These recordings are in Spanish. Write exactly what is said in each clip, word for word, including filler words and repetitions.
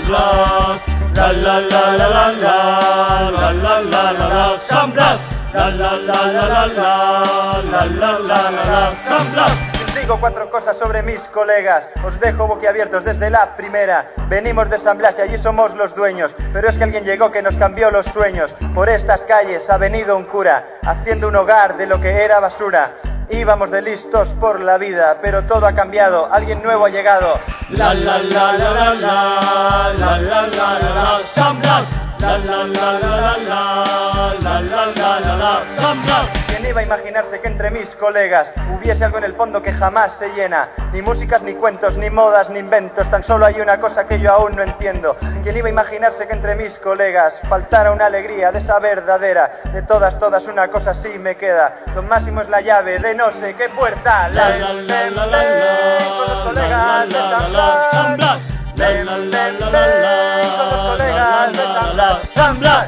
Blas, la la la la la la, la la la la la, San Blas, la la la la la la, la la la la la, San Blas. Digo cuatro cosas sobre mis colegas, os dejo boquiabiertos desde la primera. Venimos de San Blas y allí somos los dueños, pero es que alguien llegó que nos cambió los sueños. Por estas calles ha venido un cura, haciendo un hogar de lo que era basura. Íbamos de listos por la vida, pero todo ha cambiado, alguien nuevo ha llegado. La la la la la la, la la la la la, San Blas. La la la la la la, la la la la la, San Blas. ¿Quién iba a imaginarse que entre mis colegas hubiese algo en el fondo que jamás se llena? Ni músicas, ni cuentos, ni modas, ni inventos. Tan solo hay una cosa que yo aún no entiendo. ¿Quién iba a imaginarse que entre mis colegas faltara una alegría de esa verdadera? De todas, todas una cosa así me queda. Don Máximo es la llave de no sé qué puerta. La la la la la la, con los colegas de San Blas. La la la la la la, con los colegas de San Blas. San Blas.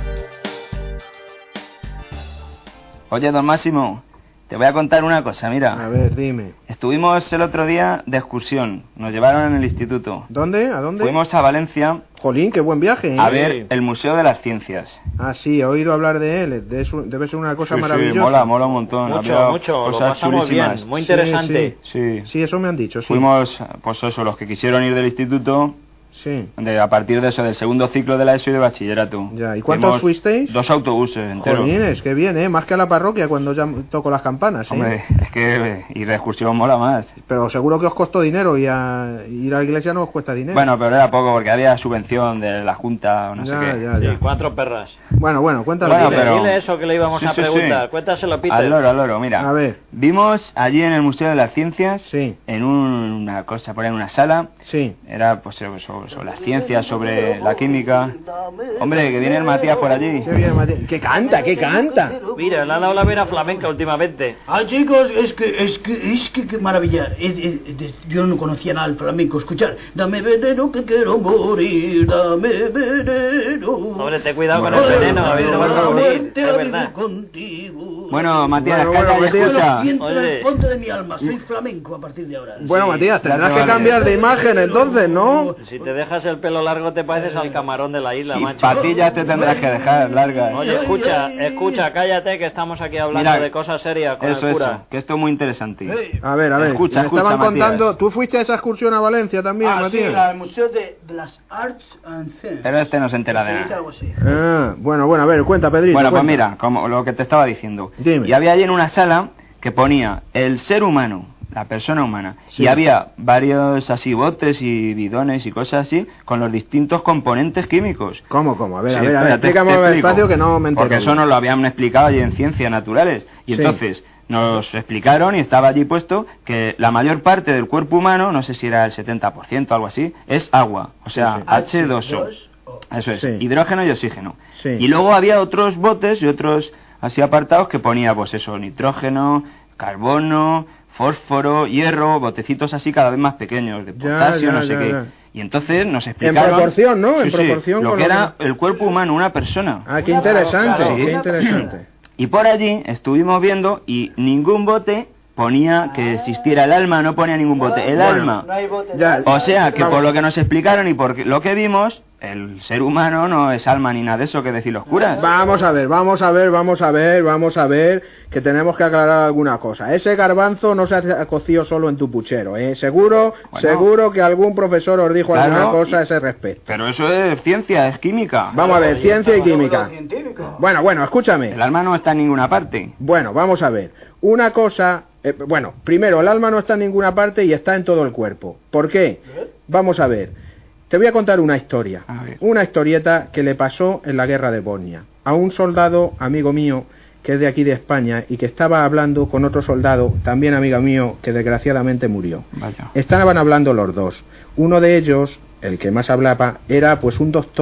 Oye, don Máximo, te voy a contar una cosa, mira. A ver, dime. Estuvimos el otro día de excursión, nos llevaron en el instituto. ¿Dónde? ¿A dónde? Fuimos a Valencia. Jolín, qué buen viaje, ¿eh? A ver el Museo de las Ciencias. Ah, sí, he oído hablar de él, de eso, debe ser una cosa Sí, maravillosa. sí, mola, mola un montón. Mucho, Había mucho, lo cosas pasamos chulísimas. bien, muy interesante. Sí, sí. Sí. Sí, eso me han dicho, sí. Fuimos, pues eso, los que quisieron ir del instituto, Sí. de, a partir de eso, del segundo ciclo de la ESO y de bachillerato. Ya, ¿y cuántos Fuimos fuisteis? Dos autobuses enteros. Jolines, qué bien, ¿eh? Más que a la parroquia cuando ya toco las campanas, ¿eh? Hombre, es que ir de excursión mola más. Pero seguro que os costó dinero y a ir a la iglesia no os cuesta dinero. Bueno, pero era poco porque había subvención de la Junta o no ya, sé qué. ya, ya. Sí, cuatro perras. Bueno, bueno, cuéntalo. Bueno, dile, pero- dile eso que le íbamos Sí, a sí, sí. preguntar. Cuéntaselo, Peter. Al loro, al loro, mira. A ver. Vimos allí en el Museo de las Ciencias, Sí. en un- una cosa, por ahí en una sala, Sí. era pues sobre, sobre, sobre las ciencias, sobre la química. Hombre, que viene el Matías por allí. Qué bien, Mati- ¿Qué canta? ¿Qué canta? Mira, le han dado la vera flamenca últimamente. Ah, chicos, es que, es que, es que, qué maravilla. Es- es- es- yo no conocía nada del flamenco. Escuchar, dame veneno que quiero morir, dame veneno. Hombre, ten cuidado con Bueno, el veneno, bueno, David, no vas a La morir. muerte Es ha verdad. vivido contigo. Bueno, Matías, Bueno, calla bueno, y Matías. Yo lo escucha. siento en Oye. el fondo de mi alma. Soy flamenco a partir de ahora. Bueno, Sí. Matías, tendrás claro, que vale. cambiar de imagen entonces, ¿no? Si te dejas el pelo largo te pareces al camarón de la isla, Y macho. patillas te tendrás que dejar largas. Oye, escucha, escucha, cállate que estamos aquí hablando Mira, de cosas serias con Eso, el eso, cura. que esto es muy interesante. Hey. A ver, a ver, Escucha, me escucha, estaban Matías. contando... ¿Tú fuiste a esa excursión a Valencia también, Ah, sí, Matías? la- el Museo de, de las Arts and Sciences. Pero este no se entera de Se dice nada. algo así. Ah, bueno, bueno, a ver, cuenta, Pedrito. Bueno, pues cuenta. mira, como lo que te estaba diciendo. Dime. Y había allí en una sala que ponía el ser humano, la persona humana. Sí. Y había varios así botes y bidones y cosas así con los distintos componentes químicos. ¿Cómo, cómo? A ver, Sí, a ver, a ver, espérate, te explícame explico. despacio que no me entero. Porque eso nos lo habían explicado allí en Ciencias Naturales. Y Sí. entonces nos explicaron y estaba allí puesto que la mayor parte del cuerpo humano, no sé si era el setenta por ciento o algo así, es agua. O sea, Sí, sí. hache dos o. O. Eso es, Sí. hidrógeno y oxígeno. Sí. Y luego había otros botes y otros así apartados que ponía, pues eso, nitrógeno, carbono, fósforo, hierro, botecitos así cada vez más pequeños, de Ya, potasio, ya, no sé ya, qué. ya. Y entonces nos En explicaron... proporción, ¿no? En Sí, sí, proporción lo con que lo era que- el cuerpo humano, una persona. Ah, qué Una- interesante, claro, qué sí. interesante. Y por allí estuvimos viendo y ningún bote ponía que existiera el alma, no ponía ningún bote. El Bueno, alma. No hay bote. Ya, O sea, que Vamos. por lo que nos explicaron y por lo que vimos, el ser humano no es alma ni nada de eso que decir los curas. Vamos a ver, vamos a ver, vamos a ver, vamos a ver, que tenemos que aclarar alguna cosa. Ese garbanzo no se ha cocido solo en tu puchero, ¿eh? Seguro, Bueno. seguro que algún profesor os dijo Claro, alguna cosa y- a ese respecto. Pero eso es ciencia, es química. Vamos a ver, ciencia y química. Científico. Bueno, bueno, escúchame. El alma no está en ninguna parte. Bueno, vamos a ver. Una cosa, eh, bueno, primero, el alma no está en ninguna parte y está en todo el cuerpo. ¿Por qué? Vamos a ver. Te voy a contar una historia. A ver. Una historieta que le pasó en la guerra de Bosnia. A un soldado, amigo mío, que es de aquí de España, y que estaba hablando con otro soldado, también amigo mío, que desgraciadamente murió. Vaya. Estaban hablando los dos. Uno de ellos, el que más hablaba, era pues un doctor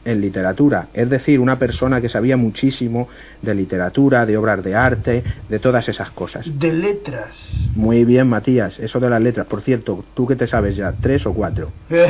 en literatura, es decir, una persona que sabía muchísimo de literatura, de obras de arte, de todas esas cosas. De letras. Muy bien, Matías, eso de las letras. Por cierto, ¿tú qué te sabes ya? ¿Tres o cuatro?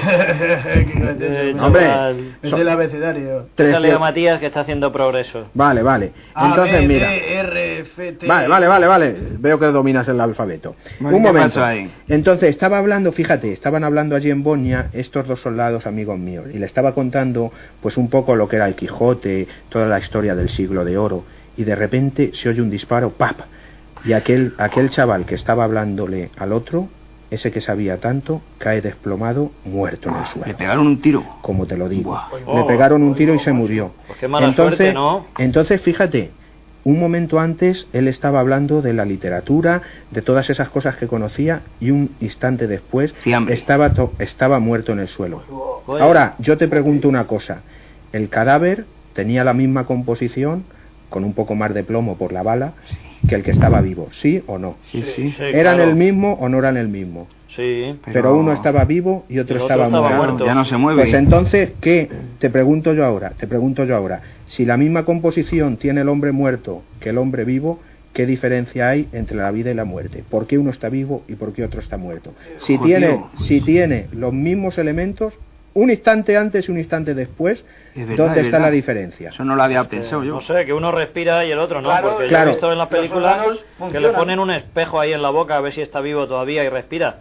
Eh, Hombre, chaval, Es so- del abecedario. tres déjale de- a Matías que está haciendo progreso. Vale, vale. A, Entonces, B, mira. D, R, F, T. Vale, vale, vale, vale. Veo que dominas el alfabeto. Bueno, Un ¿qué momento. pasó ahí? Entonces, estaba hablando, fíjate, estaban hablando allí en Bosnia estos dos soldados amigos míos y le estaba contando pues un poco lo que era el Quijote, toda la historia del siglo de oro y de repente se oye un disparo, ¡pap! Y aquel aquel chaval que estaba hablándole al otro, ese que sabía tanto, cae desplomado, muerto en el Le suelo. pegaron un tiro. Como te lo digo. Buah. Le pegaron un tiro y se murió. Pues qué mala entonces, suerte, ¿no? Entonces, fíjate, un momento antes él estaba hablando de la literatura, de todas esas cosas que conocía y un instante después Fiambre. estaba, to- estaba muerto en el suelo. Oye, Ahora, yo te pregunto una cosa. ¿El cadáver tenía la misma composición, con un poco más de plomo por la bala, que el que estaba vivo? ¿Sí o no? Sí, sí. sí, ¿Eran claro. el mismo o no eran el mismo? Sí. Pero, Pero- uno estaba vivo y otro Y el otro estaba, estaba muerto. muerto. Ya no se mueve. Pues entonces, ¿qué? Te pregunto yo ahora, te pregunto yo ahora, si la misma composición tiene el hombre muerto que el hombre vivo, ¿qué diferencia hay entre la vida y la muerte? ¿Por qué uno está vivo y por qué otro está muerto? Si Jodido. tiene, si tiene los mismos elementos, un instante antes y un instante después, Es verdad, ¿dónde es está verdad. la diferencia? Eso no lo había pensado yo. No sé, que uno respira y el otro no, Claro, porque claro. yo he visto en las Los películas órganos que le funcionan. ponen un espejo ahí en la boca a ver si está vivo todavía y respira.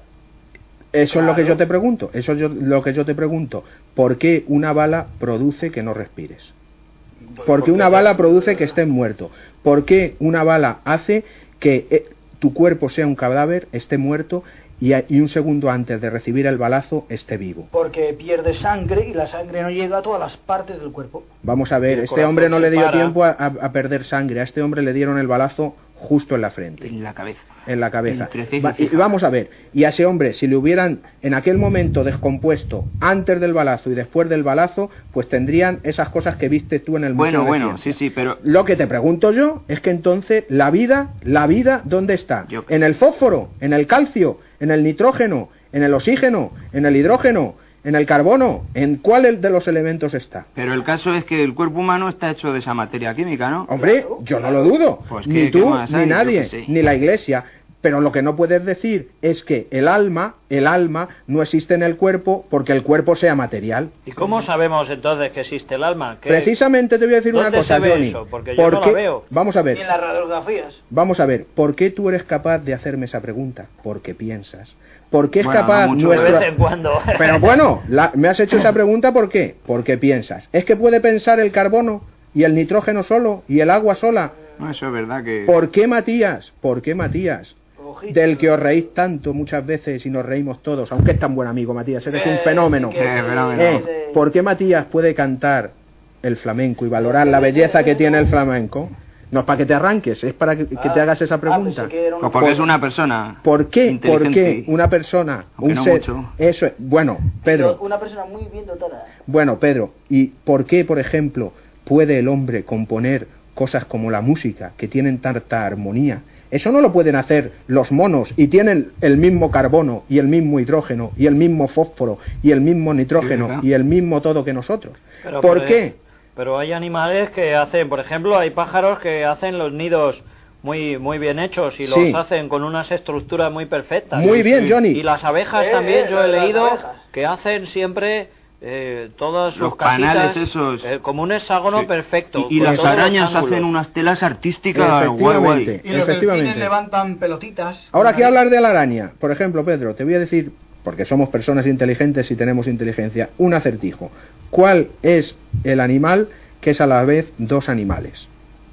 Eso es lo que Claro. yo te pregunto, eso es yo- lo que yo te pregunto. ¿Por qué una bala produce que no respires? ¿Por qué una bala produce que estés muerto? ¿Por qué una bala hace que eh, tu cuerpo sea un cadáver, esté muerto y, a- y un segundo antes de recibir el balazo esté vivo? Porque pierde sangre y la sangre no llega a todas las partes del cuerpo. Vamos a ver, El este corazón hombre no se le dio para. tiempo a, a- a perder sangre, a este hombre le dieron el balazo justo en la frente. En la cabeza. En la cabeza. Entre ceja y Va- y ceja. vamos a ver, y a ese hombre, si le hubieran en aquel momento descompuesto antes del balazo y después del balazo, pues tendrían esas cosas que viste tú en el Museo Bueno, de bueno, Ciencia. sí, sí, pero... Lo que te pregunto yo es que entonces la vida, la vida, ¿dónde está? Yo- ¿En el fósforo? ¿En el calcio? ¿En el nitrógeno? ¿En el oxígeno? ¿En el hidrógeno? ¿En el carbono? ¿En cuál de los elementos está? Pero el caso es que el cuerpo humano está hecho de esa materia química, ¿no? Hombre, yo no lo dudo. Pues, ni ¿qué- tú, qué más ni hay? Yo nadie, qué sé. ni la iglesia. Pero lo que no puedes decir es que el alma, el alma no existe en el cuerpo porque el cuerpo sea material. ¿Y cómo sabemos entonces que existe el alma? ¿Qué- Precisamente te voy a decir una ¿Dónde cosa, se ve Johnny. eso? Porque yo no la ¿Por qué- veo. Vamos a ver. Y en las radiografías. Vamos a ver, ¿por qué tú eres capaz de hacerme esa pregunta? Porque piensas. ¿Por qué es Bueno, capaz no mucho, De nuestro- vez en cuando. Pero bueno, la- me has hecho esa pregunta ¿por qué? Porque piensas. ¿Es que puede pensar el carbono y el nitrógeno solo y el agua sola? No, eso es verdad que... ¿Por qué, Matías? ¿Por qué, Matías? Ojito. Del que os reís tanto muchas veces y nos reímos todos, aunque es tan buen amigo, Matías, eres un Eh, fenómeno. que- Eh, fenómeno. Eh, ¿Por qué Matías puede cantar el flamenco y valorar la belleza que tiene el flamenco? No es para que te arranques, es para que, que te Ah, hagas esa ah, pregunta. pensé que era Pues un- porque por- es una persona ¿Por qué? ¿Por inteligente qué y- una persona, Aunque un no ser, mucho. eso es, bueno, Pedro, Una persona muy bien dotada. bueno, Pedro, ¿y por qué, por ejemplo, puede el hombre componer cosas como la música, que tienen tanta armonía? Eso no lo pueden hacer los monos y tienen el mismo carbono y el mismo hidrógeno y el mismo fósforo y el mismo Sí, nitrógeno ¿verdad? y el mismo todo que nosotros. Pero ¿Por pues, qué? Pero hay animales que hacen, por ejemplo, hay pájaros que hacen los nidos muy muy bien hechos y los Sí. hacen con unas estructuras muy perfectas. Muy bien, Johnny. Y las abejas Eh, también, eh, yo he las leído abejas. que hacen siempre eh, todas sus Los casitas panales esos. eh, como un hexágono Sí. perfecto. Y, y con las todos los arañas ángulos. hacen unas telas artísticas guay, guay. Efectivamente. Y los Efectivamente. delfines levantan pelotitas. Ahora quiero hablar de la araña. Por ejemplo, Pedro, te voy a decir, porque somos personas inteligentes y tenemos inteligencia, un acertijo. ¿Cuál es el animal que es a la vez dos animales?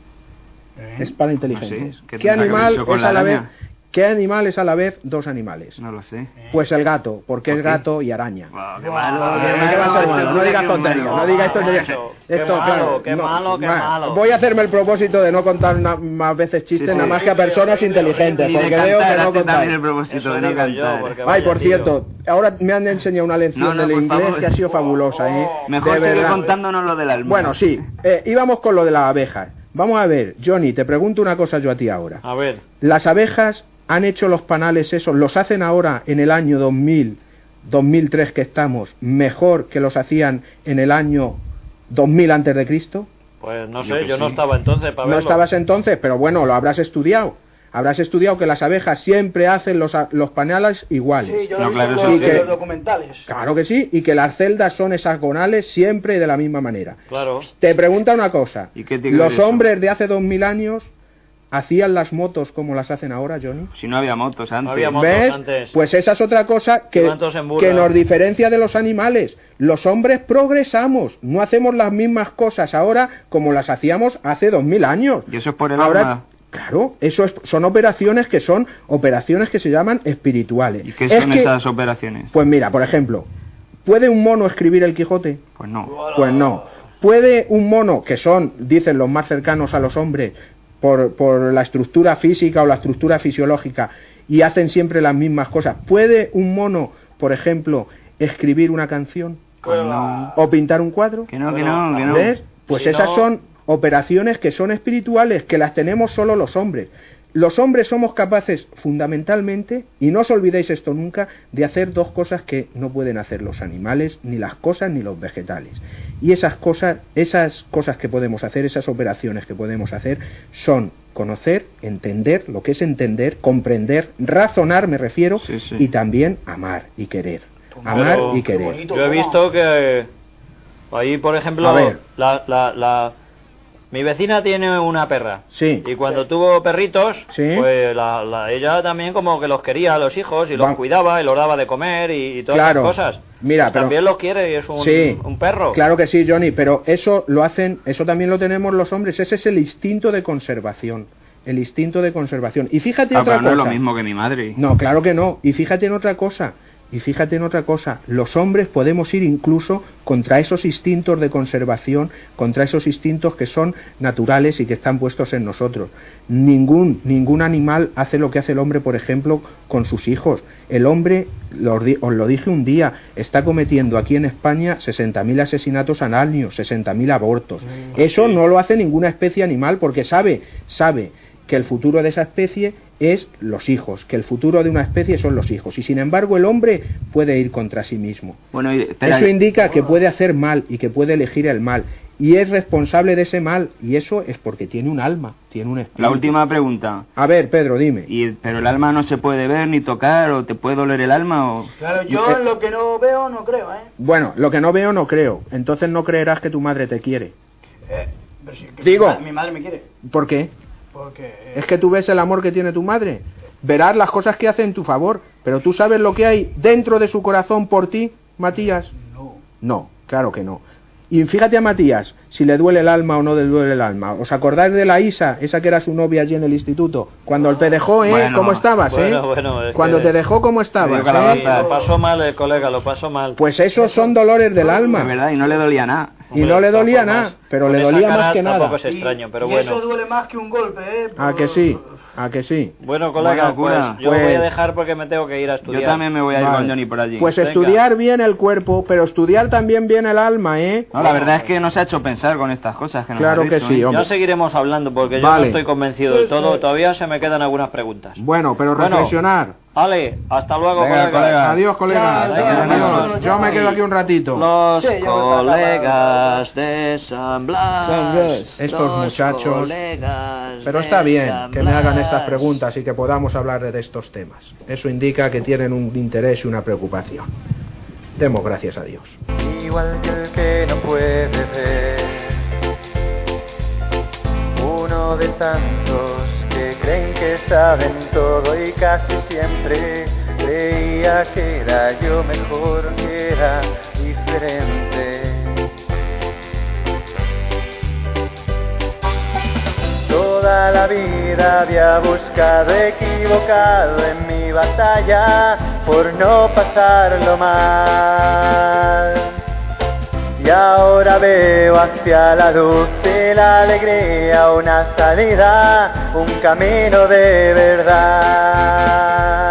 ¿Eh? Es para inteligentes. No sé, ¿qué ¿Qué tendrá que ver animal eso con es la a la vez? araña? ¿Qué animal es a la vez dos animales? No lo sé. Pues el gato, porque es ¿Por qué? gato y araña. Wow, qué Wow, malo, qué qué ¿Qué va a ser malo, malo? No qué digas malo. tonterías, no digas tonterías. Macho, Esto, qué malo, claro, qué no, malo, qué va, malo. Voy a hacerme el propósito de no contar na- más veces chistes, Sí, sí. nada más que a personas inteligentes, Ni de porque veo que cantar, no hazte también el contáis. propósito Eso de no digo yo, cantar. porque Ay, vaya por tío. cierto, ahora me han enseñado una No, lección no, del por inglés favor. que ha sido fabulosa, ¿eh? Mejor De sigue verdad. contándonos lo del alma. Bueno, sí, eh, íbamos con lo de las abejas. Vamos a ver, Johnny, te pregunto una cosa yo a ti ahora. A ver, Las abejas han hecho los panales esos, los hacen ahora en el año dos mil, dos mil tres que estamos, mejor que los hacían en el año dos mil antes de Cristo. Pues no Yo sé, que yo no sí. estaba entonces para No verlo. estabas entonces, pero bueno, lo habrás estudiado. Habrás estudiado que las abejas siempre hacen los, a- los paneles iguales. Sí, yo No, lo he claro, visto eso en los, sí que- en los documentales. Claro que sí, y que las celdas son hexagonales siempre y de la misma manera. Claro. Te pregunta una cosa. ¿Y qué tiene que ver ¿Los eso? hombres de hace dos mil años hacían las motos como las hacen ahora, Johnny? Si no había motos antes. había motos. ¿Ves? antes. Pues esa es otra cosa que, Iban todos en burra. que nos diferencia de los animales. Los hombres progresamos, no hacemos las mismas cosas ahora como las hacíamos hace dos mil años. Y eso es por el Ahora, alma. claro, eso es- son operaciones que son operaciones que se llaman espirituales. ¿Y qué Es son que- esas operaciones? Pues mira, por ejemplo, ¿puede un mono escribir el Quijote? Pues no. Pues no. ¿Puede un mono, que son, dicen los más cercanos a los hombres, por, por la estructura física o la estructura fisiológica, y hacen siempre las mismas cosas, ¿puede un mono, por ejemplo, escribir una canción? Pues no. ¿O pintar un cuadro? Que no, que Bueno, no, que no. ¿Ves? Pues Si esas no- son operaciones que son espirituales, que las tenemos solo los hombres. Los hombres somos capaces, fundamentalmente, y no os olvidéis esto nunca, de hacer dos cosas que no pueden hacer los animales, ni las cosas, ni los vegetales. Y esas cosas, esas cosas que podemos hacer, esas operaciones que podemos hacer, son conocer, entender, lo que es entender, comprender, razonar, me refiero, Sí, sí. y también amar y querer. Amar Pero- y Qué querer. bonito, Yo he toma. visto que ahí, por ejemplo, A ver. la, la, la, mi vecina tiene una perra. Sí. Y cuando tuvo perritos, Sí. pues la, la- ella también como que los quería a los hijos y los Va- cuidaba y los daba de comer y, y todas Claro. esas cosas. Mira, Pues pero- también los quiere y es un, Sí. un perro. Claro que sí, Johnny, pero eso lo hacen, eso también lo tenemos los hombres, ese es el instinto de conservación, el instinto de conservación. Y fíjate Ah, otra pero no es cosa. lo mismo que mi madre. No, claro que no. Y fíjate en otra cosa. Y fíjate en otra cosa. Los hombres podemos ir incluso contra esos instintos de conservación, contra esos instintos que son naturales y que están puestos en nosotros. Ningún, ningún animal hace lo que hace el hombre, por ejemplo, con sus hijos. El hombre, lo di- os lo dije un día, está cometiendo aquí en España sesenta mil asesinatos al año, sesenta mil abortos. Eso no lo hace ninguna especie animal porque sabe, sabe que el futuro de esa especie es los hijos, que el futuro de una especie son los hijos, y sin embargo el hombre puede ir contra sí mismo. Bueno, y, espera, Eso indica que puede hacer mal y que puede elegir el mal, y es responsable de ese mal, y eso es porque tiene un alma, tiene un espíritu. la última pregunta. A ver, Pedro, dime. Y, pero el alma no se puede ver ni tocar, o te puede doler el alma, o... Claro, yo Eh, en lo que no veo no creo, ¿eh? Bueno, lo que no veo no creo, entonces no creerás que tu madre te quiere. Eh, pero si- que Digo. Mi, ma- mi madre me quiere. ¿Por qué? Porque... eh, Es que tú ves el amor que tiene tu madre, verás las cosas que hace en tu favor, pero tú sabes lo que hay dentro de su corazón por ti, Matías. No. No, claro que no. Y fíjate a Matías, si le duele el alma o no le duele el alma. ¿Os acordáis de la Isa, esa que era su novia allí en el instituto? Cuando te dejó, ¿eh? Bueno, ¿Cómo estabas, eh? bueno, bueno, es Cuando que- te dejó, ¿cómo estabas? Medio eh? calabaza. Lo pasó mal el colega, lo pasó mal. Pues esos son dolores del Es alma. verdad, y no le dolía nada. Y no le de todas dolía formas, nada, pero con le esa dolía cara más que nada. Tampoco es Y- extraño, pero y bueno. eso duele más que un golpe, ¿eh? ¿A que sí? ¿A que sí? Bueno, colega, Bueno, cura, pues yo pues- voy a dejar porque me tengo que ir a estudiar. Yo también me voy a ir Vale. con Johnny por allí. Pues Venga. estudiar bien el cuerpo, pero estudiar también bien el alma, ¿eh? No, la verdad es que nos ha hecho pensar con estas cosas que nos Claro has que dicho, sí, ¿eh? hombre. Ya seguiremos hablando porque yo Vale. no estoy convencido del todo. Todavía se me quedan algunas preguntas. Bueno, pero Bueno. reflexionar. Ale, hasta luego, Venga, colega. colega. Adiós, colega. Ya, Adiós, ya, adiós. ya, Yo me ya. quedo aquí un ratito. Los Sí, yo voy para acá, colegas de San Blas. San Blas. Estos los muchachos. colegas Pero de está bien San que me hagan Blas. estas preguntas y que podamos hablar de estos temas. Eso indica que tienen un interés y una preocupación. Demos gracias a Dios. Igual que el que no puede ver, uno de tantos que creen que saben todo y casi siempre creía que era yo mejor, que era diferente. Toda la vida había buscado equivocado en mi batalla por no pasarlo mal. Y ahora veo hacia la luz y la alegría una salida, un camino de verdad.